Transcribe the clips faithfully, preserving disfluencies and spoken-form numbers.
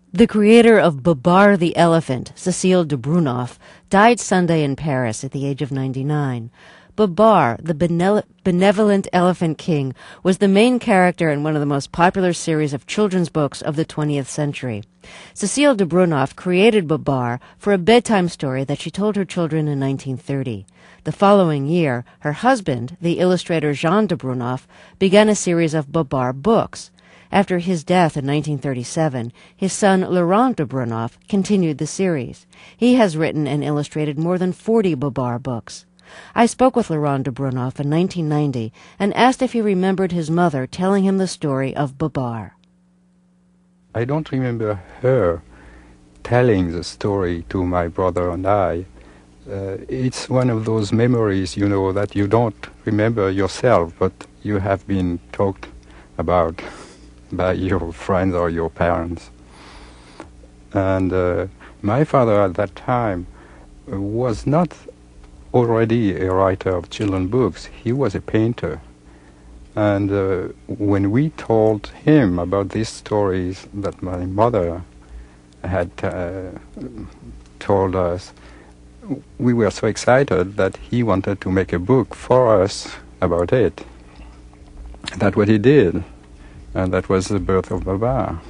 The creator of Babar the Elephant, Cécile de Brunoff, died Sunday in Paris at the age of ninety-nine. Babar, the benel- benevolent elephant king, was the main character in one of the most popular series of children's books of the twentieth century. Cécile de Brunoff created Babar for a bedtime story that she told her children in nineteen thirty. The following year, her husband, the illustrator Jean de Brunoff, began a series of Babar books. After his death in nineteen thirty-seven, his son Laurent de Brunoff continued the series. He has written and illustrated more than forty Babar books. I spoke with Laurent de Brunoff in nineteen ninety and asked if he remembered his mother telling him the story of Babar. I don't remember her telling the story to my brother and I. Uh, it's one of those memories, you know, that you don't remember yourself, but you have been talked about by your friends or your parents. And uh, my father at that time uh, was not already a writer of children's books. He was a painter. And uh, when we told him about these stories that my mother had uh, told us, we were so excited that he wanted to make a book for us about it. That's what he did. And that was the birth of Babar.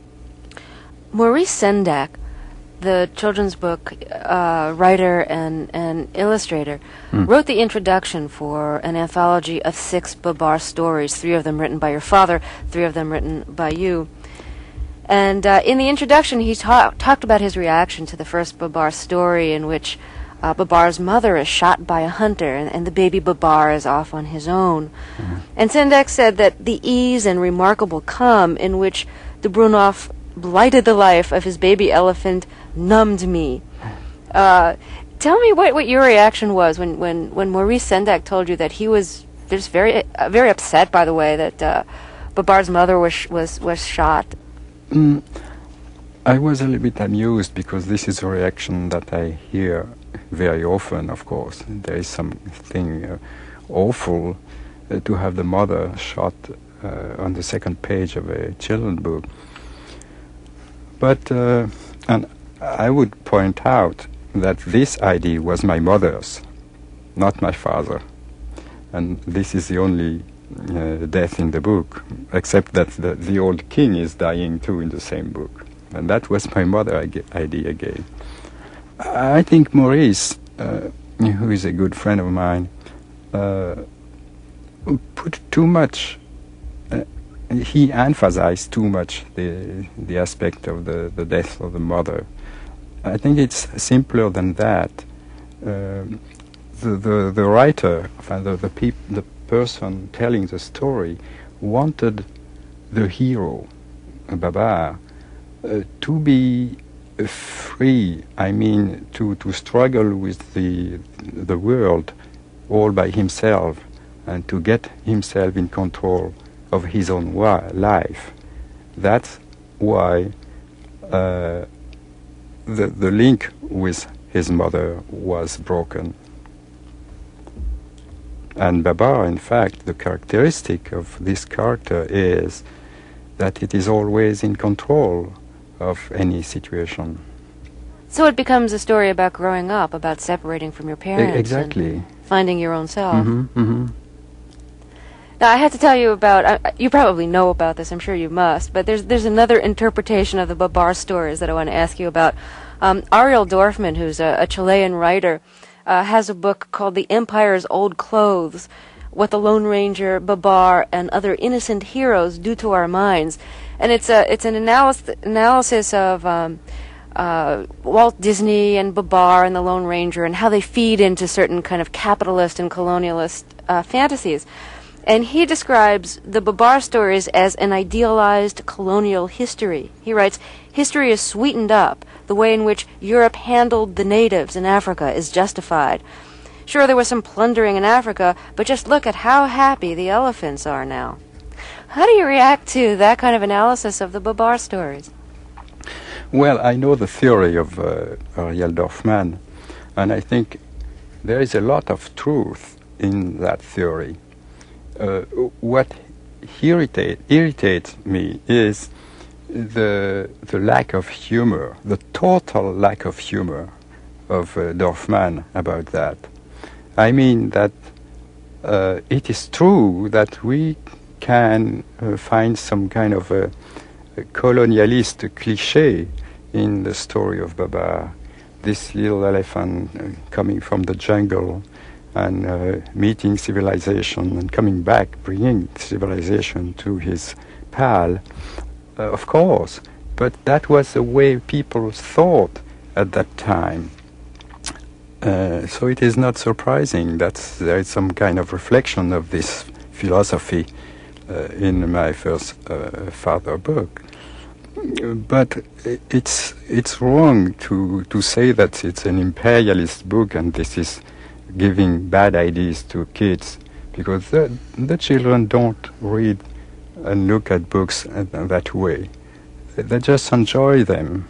Maurice Sendak, the children's book uh, writer and, and illustrator, mm. wrote the introduction for an anthology of six Babar stories, three of them written by your father, three of them written by you. And uh, in the introduction, he ta- talked about his reaction to the first Babar story, in which uh, Babar's mother is shot by a hunter, and, and the baby Babar is off on his own. Mm-hmm. And Sendak said that the ease and remarkable calm in which de Brunoff blighted the life of his baby elephant numbed me. Uh, tell me what, what your reaction was when, when, when Maurice Sendak told you that he was just very uh, very upset by the way that uh, Babar's mother was sh- was was shot. Mm, I was a little bit amused because this is a reaction that I hear very often, of course. There is something uh, awful uh, to have the mother shot uh, on the second page of a children's book. But, uh, and I would point out that this idea was my mother's, not my father. And this is the only uh, death in the book, except that the, the old king is dying too in the same book. And that was my mother's idea again. I think Maurice, uh, who is a good friend of mine, uh, put too much, uh, he emphasized too much the the aspect of the, the death of the mother. I think it's simpler than that. Um, the, the the writer, the the, peop- the person telling the story, wanted the hero, Babar, uh, to be free. I mean, to, to struggle with the the world all by himself, and to get himself in control of his own wa- life. That's why uh, the the link with his mother was broken. And Babar, in fact, the characteristic of this character is that it is always in control of any situation. So it becomes a story about growing up, about separating from your parents. E- exactly. And finding your own self. Mm-hmm, mm-hmm. Now, I have to tell you about, uh, you probably know about this, I'm sure you must, but there's there's another interpretation of the Babar stories that I want to ask you about. Um, Ariel Dorfman, who's a, a Chilean writer, uh, has a book called The Empire's Old Clothes, What the Lone Ranger, Babar, and Other Innocent Heroes Do to Our Minds. And it's a it's an analysis, analysis of um, uh, Walt Disney and Babar and the Lone Ranger and how they feed into certain kind of capitalist and colonialist uh, fantasies. And he describes the Babar stories as an idealized colonial history. He writes, history is sweetened up. The way in which Europe handled the natives in Africa is justified. Sure, there was some plundering in Africa, but just look at how happy the elephants are now. How do you react to that kind of analysis of the Babar stories? Well, I know the theory of uh, Ariel Dorfman, and I think there is a lot of truth in that theory. Uh, what irritate, irritates me is the the lack of humor, the total lack of humor of uh, Dorfman about that. I mean that uh, it is true that we can uh, find some kind of a, a colonialist cliché in the story of Babar. This little elephant uh, coming from the jungle and uh, meeting civilization and coming back, bringing civilization to his pal. Uh, of course, but that was the way people thought at that time. Uh, so it is not surprising that there is some kind of reflection of this philosophy uh, in my first uh, father book. But it's it's wrong to, to say that it's an imperialist book and this is giving bad ideas to kids, because the, the children don't read and look at books that way. They just enjoy them.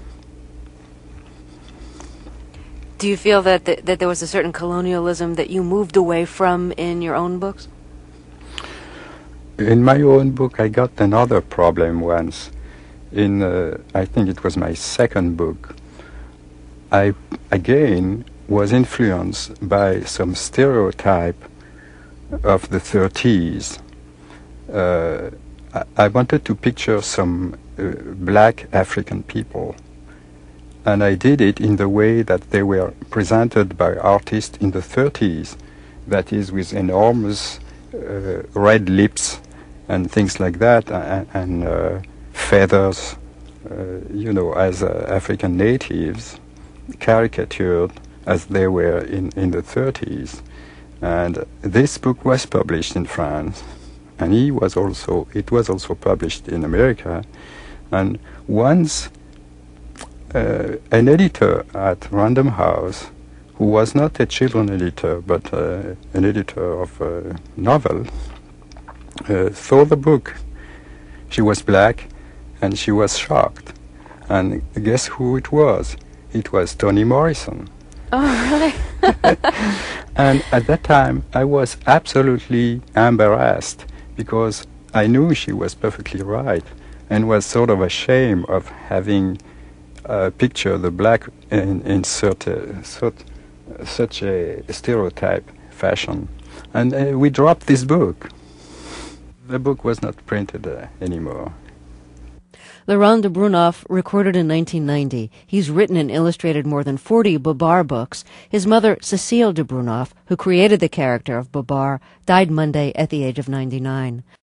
Do you feel that th- that there was a certain colonialism that you moved away from in your own books? In my own book, I got another problem once. In, uh, I think it was my second book, I again was influenced by some stereotype of the thirties. Uh, I, I wanted to picture some uh, black African people, and I did it in the way that they were presented by artists in the thirties, that is, with enormous uh, red lips and things like that, and, and uh, feathers, uh, you know, as uh, African natives, caricatured as they were in, in the thirties. And this book was published in France, and he was also, it was also published in America. And once uh, an editor at Random House, who was not a children editor, but uh, an editor of a novel, uh, saw the book. She was black, and she was shocked. And guess who it was? It was Toni Morrison. Oh, really? And at that time, I was absolutely embarrassed, because I knew she was perfectly right, and was sort of ashamed of having uh, pictured the black in, in such a, such, such a stereotype fashion. And uh, we dropped this book. The book was not printed uh, anymore. Laurent de Brunoff recorded in nineteen ninety. He's written and illustrated more than forty Babar books. His mother, Cécile de Brunoff, who created the character of Babar, died Monday at the age of ninety-nine.